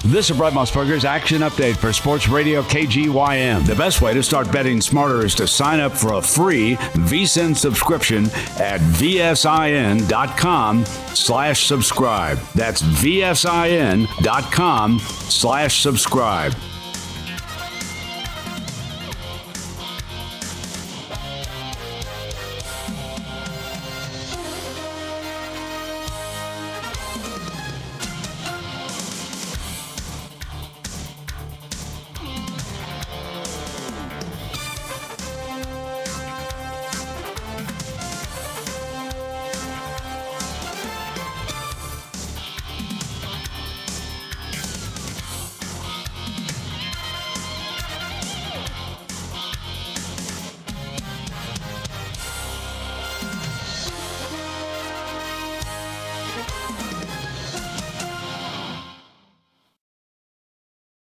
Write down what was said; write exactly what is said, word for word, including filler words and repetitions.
This is Brett Musburger's Action Update for Sports Radio K G Y M. The best way to start betting smarter is to sign up for a free V S I N subscription at vsin.com slash subscribe. That's vsin.com slash subscribe.